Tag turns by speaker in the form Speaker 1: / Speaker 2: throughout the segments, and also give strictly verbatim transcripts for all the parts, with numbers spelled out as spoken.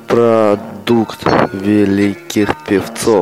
Speaker 1: Продукт великих певцов.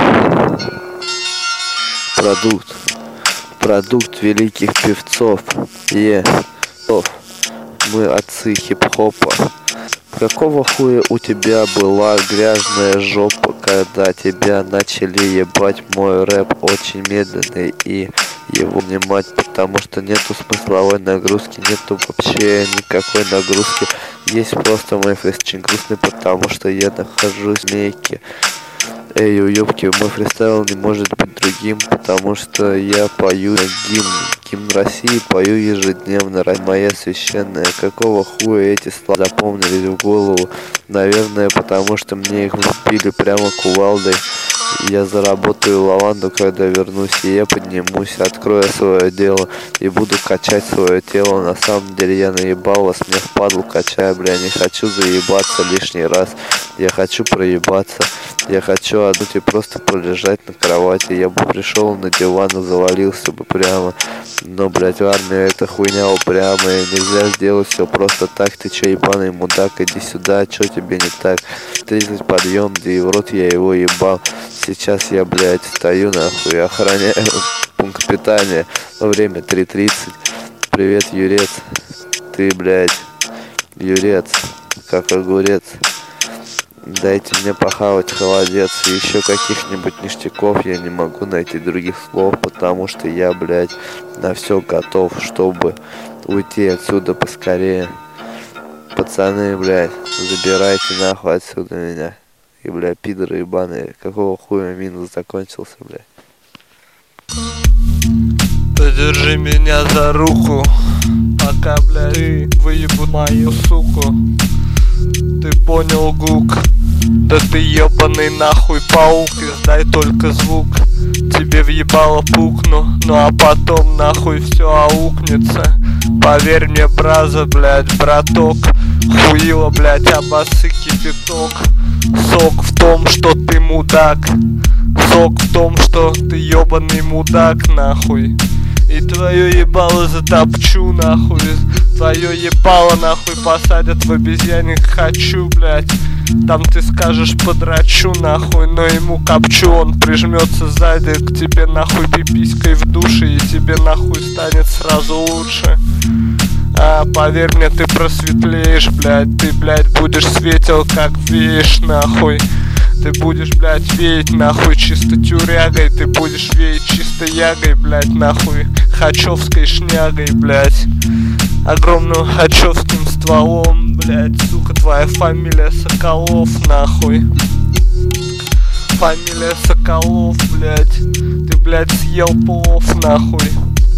Speaker 1: Продукт. Продукт великих певцов. Е. Yeah. Мы отцы хип-хопа. Какого хуя у тебя была грязная жопа, когда тебя начали ебать? Мой рэп очень медленный и его внимать, потому что нету смысловой нагрузки, нету вообще никакой нагрузки. Есть просто мой фрест очень грустный, потому что я нахожусь в мейке. Эй, уёбки, мой фристайл не может быть другим, потому что я пою гимн, гимн России пою ежедневно, моя священная. Какого хуя эти слова запомнились в голову? Наверное, потому что мне их влепили прямо кувалдой. Я заработаю лаванду, когда вернусь, и я поднимусь, открою свое дело и буду качать свое тело. На самом деле я наебал вас, мне впадлу качаю, бля, не хочу заебаться лишний раз. Я хочу проебаться, я хочу одну и просто пролежать на кровати. Я бы пришел на диван и завалился бы прямо. Но, блядь, в армии эта хуйня упрямая, нельзя сделать все просто так. Ты че, ебаный мудак, иди сюда, че тебе не так? тридцать подъем, да и в рот я его ебал. Сейчас я, блядь, стою нахуй, охраняю пункт питания. Время три тридцать. Привет, Юрец. Ты, блядь, Юрец, как огурец. Дайте мне похавать, холодец, и еще каких-нибудь ништяков. Я не могу найти других слов, потому что я, блядь, на все готов, чтобы уйти отсюда поскорее. Пацаны, блядь, забирайте нахуй отсюда меня. И, блядь, пидоры ебаные, какого хуя минус закончился, блядь.
Speaker 2: Подержи меня за руку, пока, блядь, ты выебу мою суку. Ты понял, Гук? Да ты ебаный нахуй паук, издай только звук. Тебе въебало пукну, ну а потом нахуй все аукнется. Поверь мне, браза, блядь, браток. Хуила, блядь, обосы кипяток. Сок в том, что ты мудак. Сок в том, что ты ебаный мудак, нахуй. И твое ебало затопчу, нахуй. Твое ебало, нахуй, посадят в обезьяник хочу, блядь. Там ты скажешь подрачу, нахуй, но ему копчу. Он прижмется сзади к тебе, нахуй, пиписькой в душе, и тебе, нахуй, станет сразу лучше. А, поверь мне, ты просветлеешь, блядь. Ты, блядь, будешь светел, как веешь, нахуй. Ты будешь, блядь, веять, нахуй, чисто тюрягой. Ты будешь веять чисто ягой, блядь, нахуй, хачевской шнягой, блядь. Огромным хачевским стволом, блядь, сука, твоя фамилия Соколов, нахуй. Фамилия Соколов, блядь. Ты, блядь, съел плов, нахуй.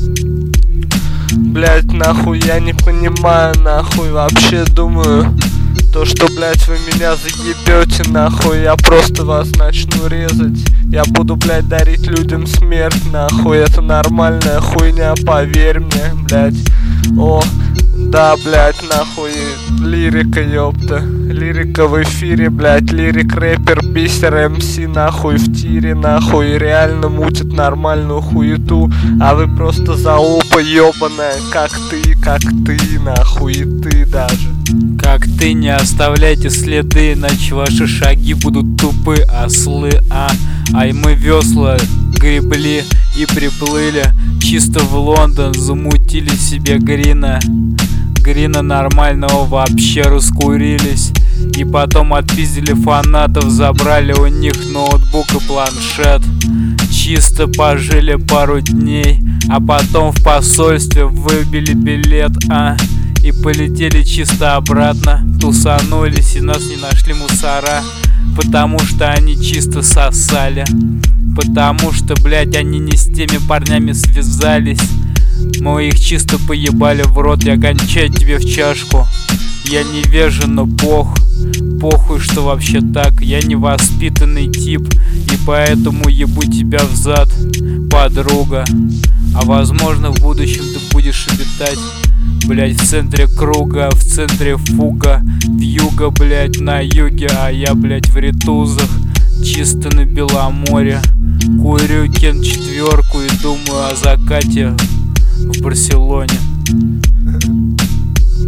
Speaker 2: Блядь, нахуй, я не понимаю, нахуй, вообще думаю то, что, блядь, вы меня заебете, нахуй, я просто вас начну резать. Я буду, блядь, дарить людям смерть, нахуй, это нормальная хуйня, поверь мне, блядь. О, да, блядь, нахуй, лирика, ёпта. Лирика в эфире, блядь, лирик, рэпер, бисер, МС, нахуй, в тире, нахуй, реально мутит нормальную хуету. А вы просто залупа ёбаная, как ты, как ты, нахуй, и ты даже.
Speaker 3: Как ты, не оставляйте следы, иначе ваши шаги будут тупы, ослы, а Ай мы весла гребли и приплыли чисто в Лондон, замутили себе грина. Грина нормального вообще раскурились. И потом отпиздили фанатов, забрали у них ноутбук и планшет. Чисто пожили пару дней, а потом в посольстве выбили билет, а и полетели чисто обратно. Тусанулись и нас не нашли мусора, потому что они чисто сосали. Потому что, блядь, они не с теми парнями связались. Мы их чисто поебали в рот, я кончаю тебе в чашку. Я невежен, но пох, похуй, что вообще так. Я невоспитанный тип, и поэтому ебу тебя в зад, подруга. А возможно в будущем ты будешь обитать, блять, в центре круга, в центре фуга, вьюга, блять, на юге, а я, блять, в ритузах, чисто на Беломоре. Курю кен четверку и думаю о закате в Барселоне.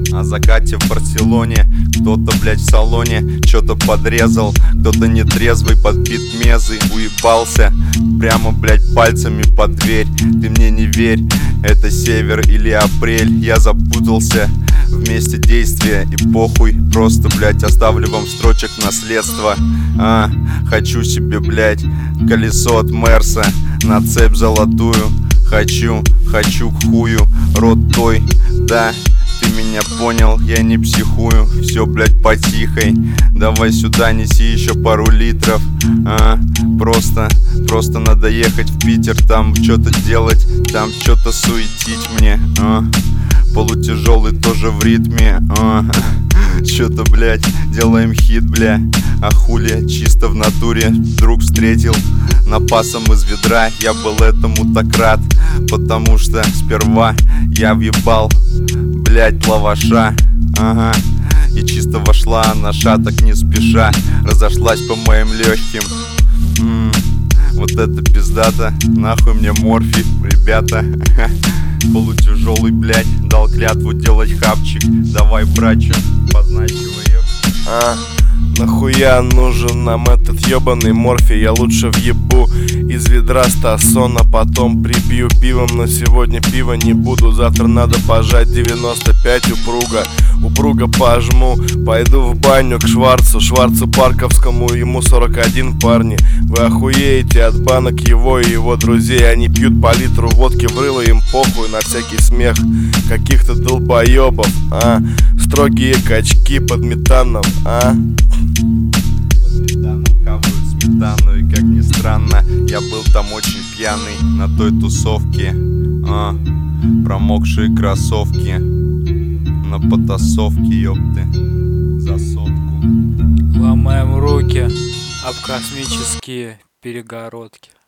Speaker 4: о закате в Барселоне. Кто-то, блядь, в салоне что-то подрезал, кто-то нетрезвый подбит мезы, уебался прямо, блядь, пальцами под дверь. Ты мне не верь, это север или апрель, я запутался в месте действия и похуй. Просто, блядь, оставлю вам строчек наследства. А, хочу себе, блядь, колесо от Мерса на цепь золотую. Хочу, хочу к хую, рот той, да, ты меня понял, я не психую. Все, блядь, потихой, давай сюда, неси еще пару литров. А, просто, просто надо ехать в Питер, там что-то делать, там что-то суетить мне. А, полутяжелый тоже в ритме. А, что-то, блядь, делаем хит, бля. А хули, чисто в натуре вдруг встретил напасом из ведра. Я был этому так рад, потому что сперва я въебал, блядь, лаваша. Ага. И чисто вошла она шаток не спеша, разошлась по моим легким. М-м, вот это пиздата, нахуй мне морфий, ребята. Полутяжелый, блядь, дал клятву делать хапчик. Давай, братча, подначивай ее.
Speaker 5: А, нахуя нужен нам этот ебаный морфий? Я лучше въебу из ведра стасон, а потом прибью пивом. Но сегодня пива не буду, завтра надо пожать девяносто пять упруга. Упруга пожму, пойду в баню к Шварцу, Шварцу Парковскому, ему сорок один, парни. Вы охуеете от банок его и его друзей. Они пьют по литру водки в рыло, им похуй на всякий смех каких-то долбоебов, а. Строгие качки под метаном, а.
Speaker 4: Под метаном хавают сметану, и как ни странно, я был там очень пьяный на той тусовке. А, промокшие кроссовки на потасовке, ёпты, за сотку.
Speaker 3: Ломаем руки об космические перегородки.